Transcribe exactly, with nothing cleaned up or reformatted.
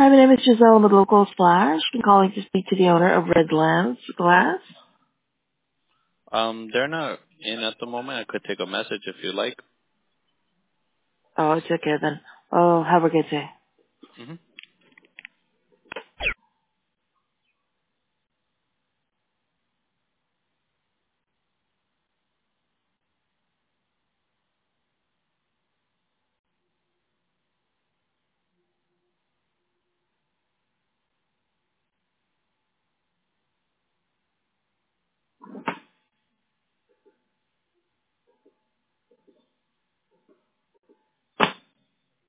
Hi, my name is Giselle with Local Splash. I'm calling to speak to the owner of Redlands Glass. Um, they're not in at the moment. I could take a message if you like. Oh, it's okay then. Oh, have a good day. hmm